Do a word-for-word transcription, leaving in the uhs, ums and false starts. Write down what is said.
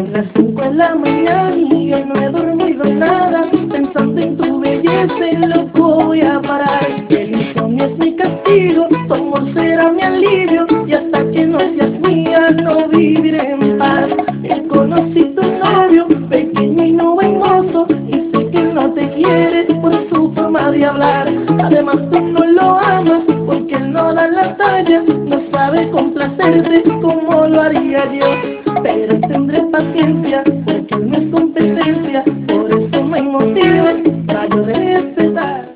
Son las cinco de la mañana y yo no he dormido nada, pensando en tu belleza y loco voy a parar. El insomnio es mi castigo, tu amor será mi alivio, y hasta que no seas mía no viviré en paz. Yo conocí tu novio, pequeño y no hermoso, y sé que no te quiere por su forma de hablar. Además tú no lo amas porque él no da la talla, no sabe complacerte como lo haría yo. Pero